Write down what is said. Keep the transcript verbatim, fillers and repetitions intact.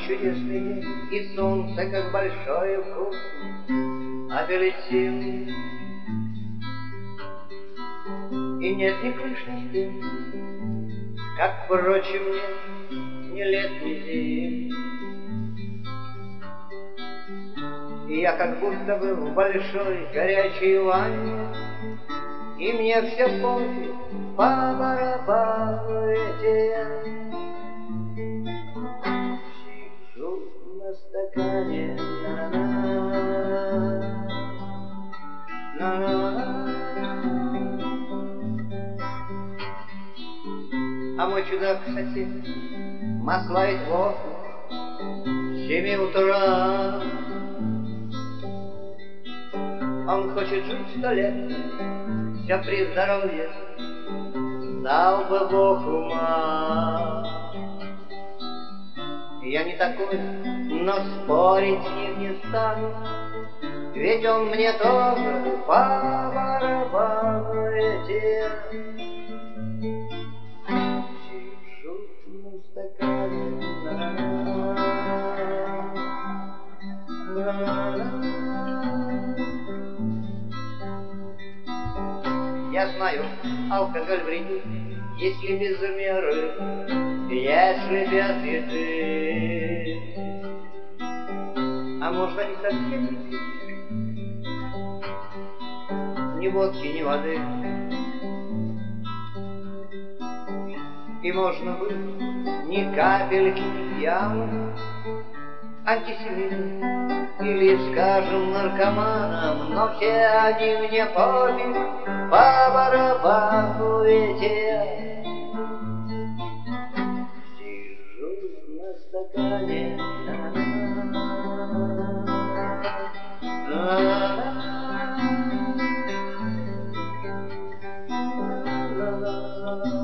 чудесный день, и солнце, как большой и вкусный апельсин. И нет ни крыш, ни стен, как, впрочем, нет ни лет, ни зим. И я как будто бы в большой горячей ванне, и мне все пофиг, по барабану, ведь я сижу на стакане. А мой чудак-сосед маслает воздух с семи утра. Он хочет жить сто лет, все при здоровье, дал бы Бог ума. Я не такой, но спорить с ним не стану, ведь он мне тоже по барабану, ведь я сижу на стакане. Я знаю, алкоголь вредит, если без меры, если без еды. А можно и совсем не пить ни водки, ни воды. И можно быть ни капельки не пьяным, антисемитом или, скажем, наркоманом, но все они мне пофиг, по барабану, ведь я сижу на стакане. La la la la la.